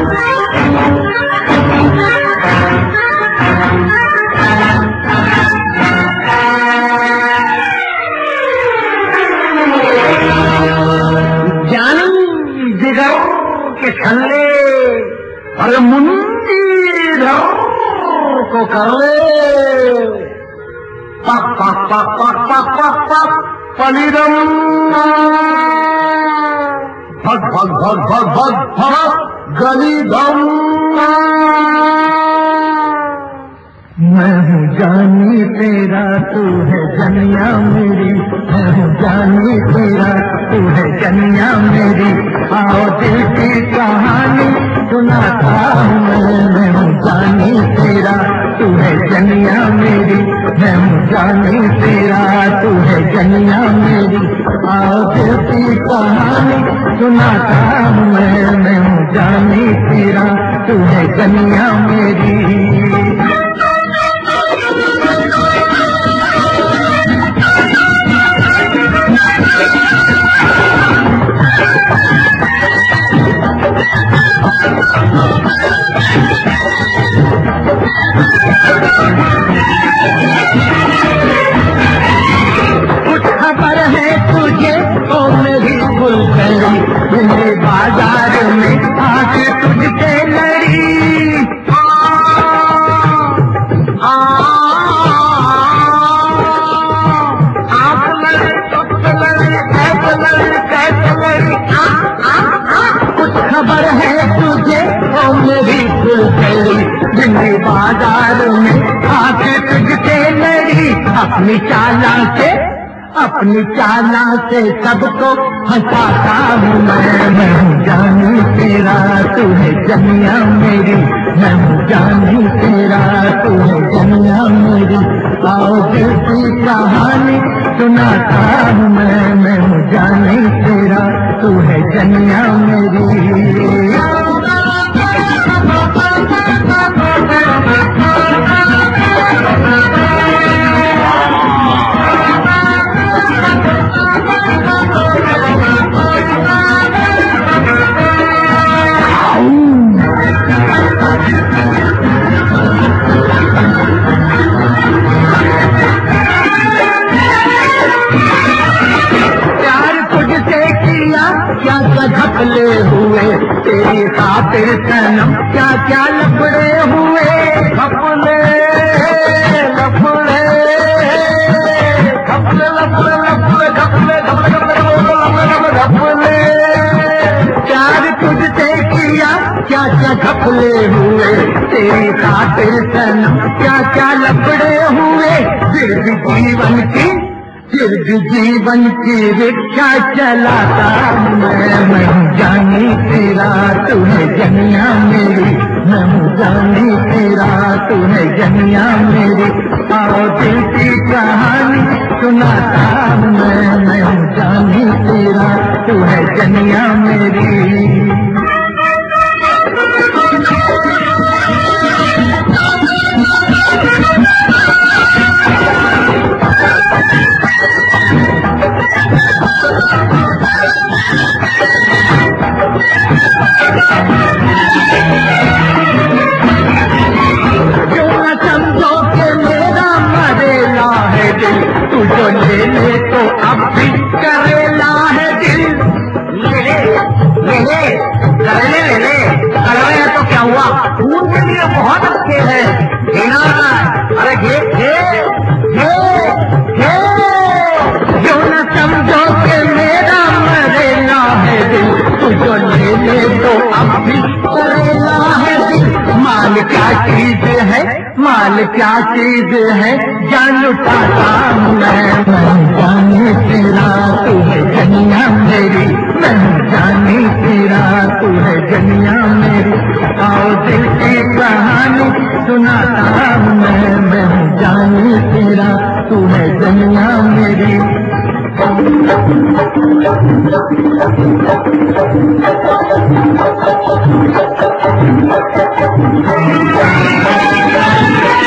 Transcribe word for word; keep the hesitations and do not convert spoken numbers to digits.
छल्ले और मुंडी धर को कर ले पक पक पक पक पक पक पक पलिदम भग भग भग भग भग भग गलीदम। मैं हूँ जानी तेरा तू है जनिया मेरी, मैं हूँ जानी तेरा तू है जनिया मेरी। आओ दिल की कहानी सुनाता हूँ मैं, मैं हूँ जानी तेरा तू है जनिया मेरी, मैं हूँ जानी तेरा तू है जनिया मेरी। आओ दिल की कहानी सुनाता हूँ मैं, मैं हूँ जानी तेरा तू है जनिया मेरी। कुछ खबर है तुझे ओ मेरी गुलकली, मेरे बाजार में आके तुझसे लड़ी। आप लड़े तो लड़े कैसे लड़े कैसे लड़ी। कुछ खबर है तुझे ओ मेरी गुलकली, मेरे बाजार में आके तुझसे लड़ी। अपनी चाला से अपनी चाला से सबको हंसाता हूँ मैं, मैं हूँ जानी तेरा तू है जनिया मेरी, मैं हूँ जानी तेरा तू है जनिया मेरी। आओ दिल की कहानी सुनाता हूँ मैं, मैं हूँ जानी तेरा तू है जनिया मेरी। क्या क्या घपले हुए तेरी खातिर सनम, क्या क्या लफड़े हुए। घपले लफड़े घपले लफड़े लफड़े घपले घपले घपले प्यार तुझसे किया क्या क्या घपले हुए तेरी खातिर सनम, क्या क्या लफड़े हुए। फिर भी जीवन की फिर भी जीवन की रिक्शा चलाता मैं, मैं हूँ जानी तेरा तू है जनिया मेरी, मैं हूँ जानी तेरा तू है जनिया मेरी। आओ दिल की कहानी सुनाता मैं, मैं हूँ जानी तेरा तू है जनिया मेरी। क्यों न समझो के मेरा मरेला है दिल, तू जो ले ले तो अब भी करेला है दिल। ले ले ले ले कर ले ले ले कर ले तो क्या हुआ, खून के लिए बहुत अच्छे है जीना। अरे घे घे घे घे क्यों न समझो के मेरा मरेला है दिल, तू जो ले ले तो अब भी करेला है दिल। माल क्या चीज है माल क्या चीज है जान लुटाता मैं, मैं जानी तेरा तू है जनिया मेरी, मैं जानी तेरा तू है जनिया मेरी। आओ दिल की कहानी सुनाता मैं, मैं जानी तेरा तू है जनिया मेरी। Thank you.